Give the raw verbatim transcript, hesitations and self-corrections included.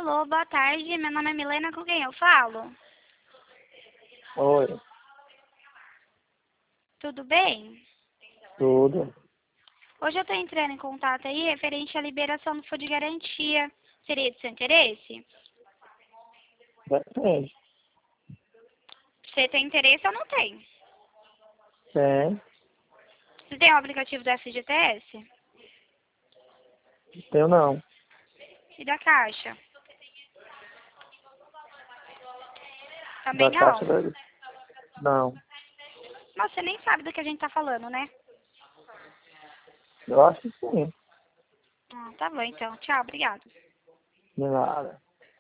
Alô, boa tarde. Meu nome é Milena, com quem eu falo? Oi, Tudo bem? tudo. Hoje eu tô entrando em contato aí referente à liberação do fundo de garantia. Seria de seu interesse? Depende. Você tem interesse ou não tem? Tem, Você tem o aplicativo do F G T S? tenho não. E da Caixa? Também Da não? caixa dele? Não. Nossa, você nem sabe do que a gente tá falando, né? Eu acho que sim. Ah, tá bom então. Tchau, obrigada. De nada.